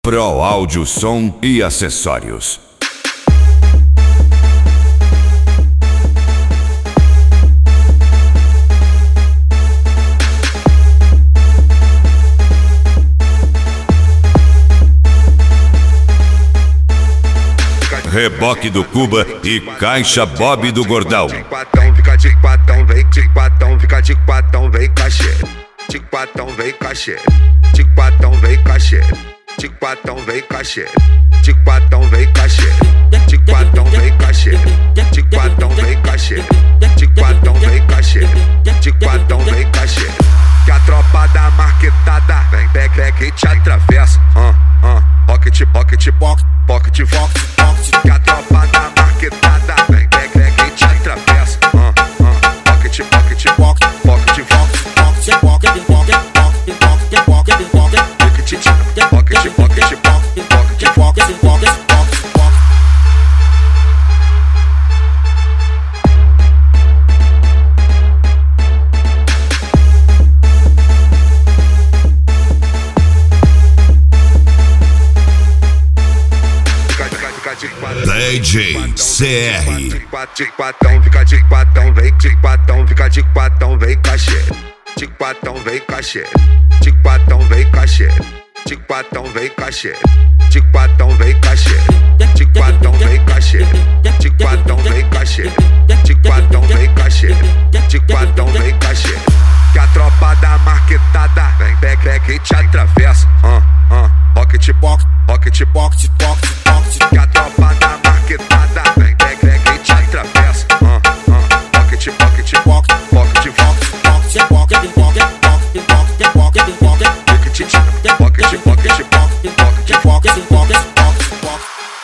Pro Áudio, Som e Acessórios. Reboque do Cuba e Caixa Bob do Gordão. Fica de quatão, vem de quatão, fica de quatão, vem cachê. De quatão, vem cachê. De quatão, vem cachê. De quatão, vem cachê. De quatão, vem cachê. De quatão, vem cachê. De quatão, vem cachê. De quatão, vem cachê. De quatão, vem cachê. Que a tropa da marquetada vem, pega e te atravessa. Pocket, pocket, pocket, pocket, pocket, pocket. Que a tropa da marquetada vem, pega e te atravessa. Pocket, pocket, pocket, pocket, pocket, pocket, pocket, pocket, pocket, pocket, pocket, pocket, pocket, pocket, pocket. DJ CR. De quatão, fica de quatão, vem de quatão, fica de quatão, vem cachê. De quatão, vem cachê. De quatão, vem cachê. De quatão, vem cachê. De quatão, vem cachê. De quatão, vem cachê. De quatão, vem cachê. De quatão, vem cachê. De quatão, vem cachê. Que a tropa da marquetada vem, pega e te atravessa. Pocket, pocket, pocket, pocket, pocket, pocket. Que a tropa da marquetada vem, pega e te atravessa. Pocket, pocket, pocket, pocket, pocket, pocket, pocket, pocket, pocket, pocket, pocket. Pocket, pocket, pocket, pocket, pocket, pocket, pocket.